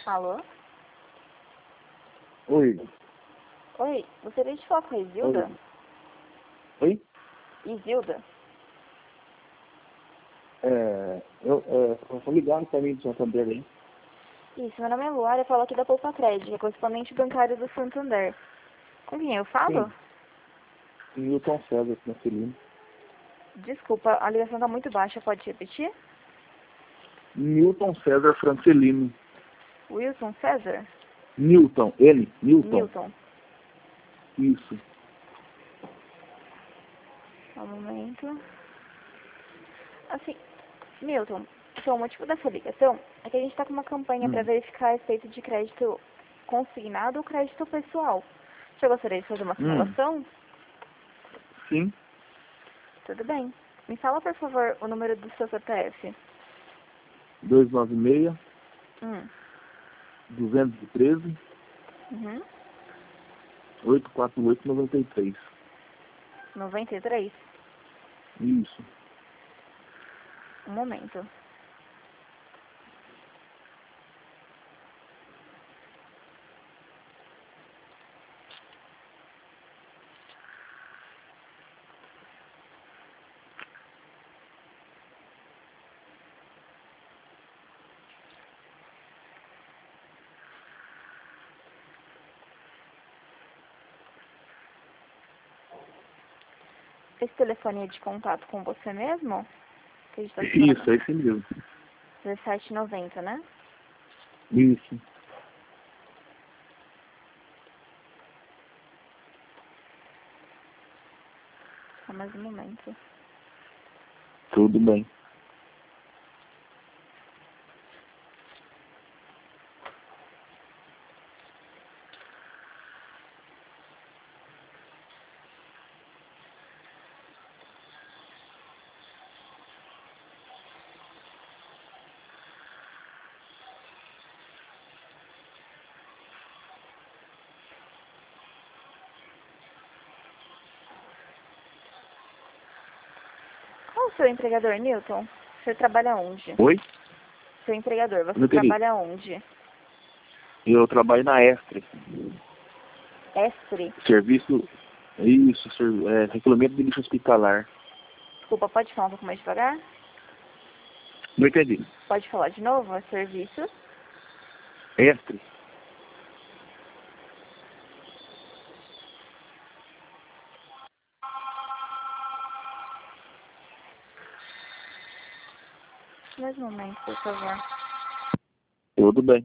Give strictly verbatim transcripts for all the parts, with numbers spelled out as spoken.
Alô? Oi. Oi, gostaria de falar com a Isilda? Oi? Isilda? É, eu é, eu tô ligado para mim do Santander aí. Isso, meu nome é Luara, eu falo aqui da Poupa Crédito, é correspondente bancário do Santander. Com quem eu falo? Sim. Newton César, Francelino. Desculpa, a ligação tá muito baixa, pode repetir? Newton César Francelino. Wilson César? Newton, ele, Newton. Newton. Isso. Só um momento. Assim, Milton, então, o motivo dessa ligação é que a gente está com uma campanha Hum. para verificar a respeito de crédito consignado ou crédito pessoal. Você gostaria de fazer uma Hum. simulação? Sim. Tudo bem. Me fala, por favor, o número do seu C P F. dois nove seis, Hum. dois um três, Uhum. oito quatro oito, nove três. noventa e três? Isso. Um momento. Esse telefone é de contato com você mesmo? Que a gente tá Isso, é esse mesmo. dezessete e noventa, né? Isso. Só mais um momento. Tudo bem. Qual o seu empregador, Newton? Você trabalha onde? Oi? Seu empregador, você Não entendi. trabalha onde? Eu trabalho na Estre. Estre? Serviço. Isso, ser, é, regulamento de lixo hospitalar. Desculpa, pode falar um pouco mais devagar? Não entendi. Pode falar de novo? É serviço? Estre. Mais um momento, por favor. Tudo bem.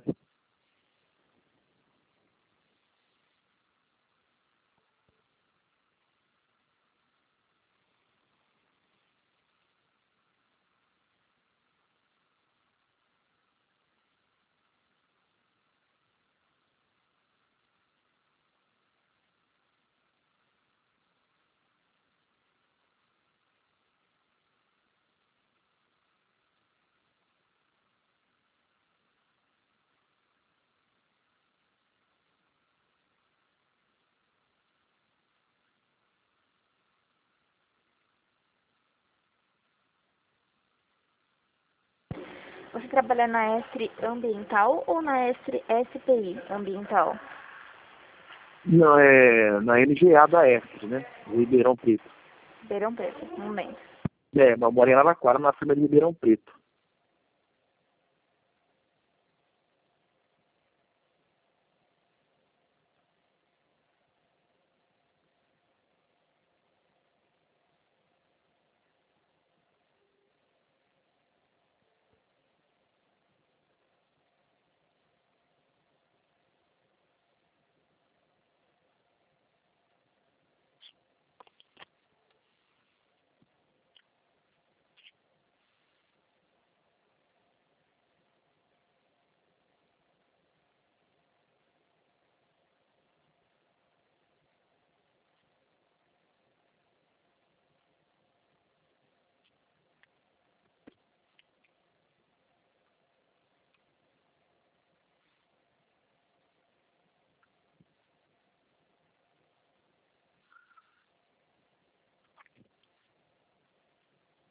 Você trabalha na Estre Ambiental ou na Estre S P I Ambiental? Não, é na N G A da Estre, né? Ribeirão Preto. Ribeirão Preto, um momento. É, mas eu moro em Araraquara, na firma de Ribeirão Preto.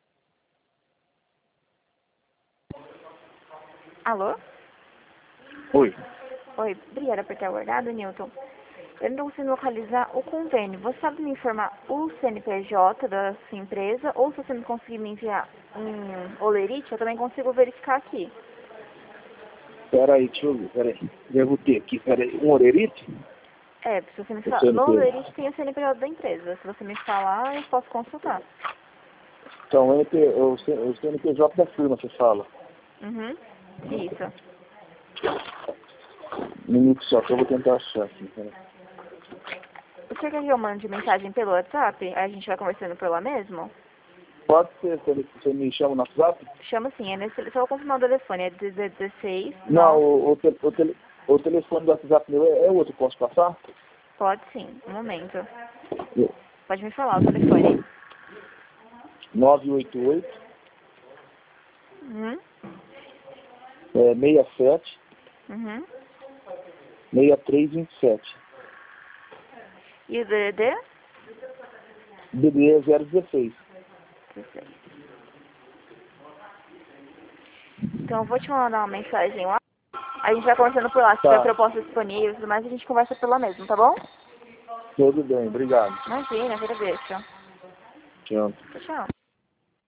Alô? Oi. Oi, obrigada por ter aguardado, Newton. Eu não estou conseguindo localizar o convênio. Você sabe me informar o C N P J da sua empresa? Ou se você não conseguir me enviar um olerite, eu também consigo verificar aqui. Peraí, deixa eu ver, peraí. Devo ter aqui, peraí. Um orerite? É, se você me O falar, no C N P. olerite tem o C N P J da empresa. Se você me falar, eu posso consultar. Então, o, N P, o, C, o C N P J da firma, você fala. Uhum, isso. Um minuto só, que eu vou tentar achar aqui, peraí. Você quer que eu mande mensagem pelo WhatsApp? Aí a gente vai conversando por lá mesmo? Pode ser, você, você me chama no WhatsApp? Chama sim, é nesse, só vou confirmar o telefone, é dezesseis, Não, nove, o, o, te, o, tele, o telefone do WhatsApp meu é, é outro, posso passar? pode sim, um momento. Pode me falar o telefone. nove oito oito, Uhum, é, seis sete, uhum. seis três dois sete. E o D D D? D D é zero dezesseis. dezesseis. Então eu vou te mandar uma mensagem lá. A gente vai conversando por lá, se tiver Tá, proposta disponível e tudo mais, a gente conversa por lá mesmo, tá bom? tudo bem, obrigado. Imagina, agradeço. Tchau. Tchau.